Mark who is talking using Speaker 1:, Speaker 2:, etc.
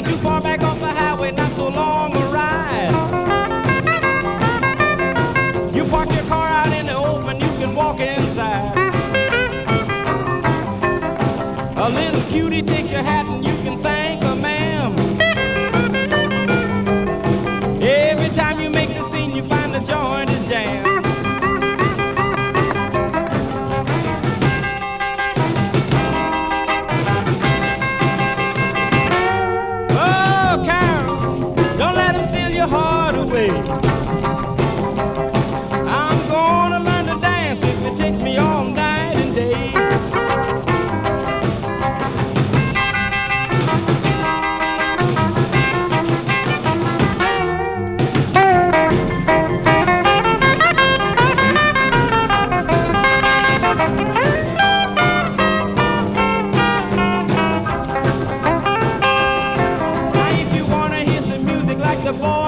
Speaker 1: Not too far back off the highway, not so long a ride. You park your car out in the open, you can walk inside. A little cutie takes your hat and you can thank her, ma'am. Every time you make the scene, you find the joint is jammed. Oh, Carol, don't let him steal your heart away. I'm gonna learn to dance if it takes me all night and day. The boy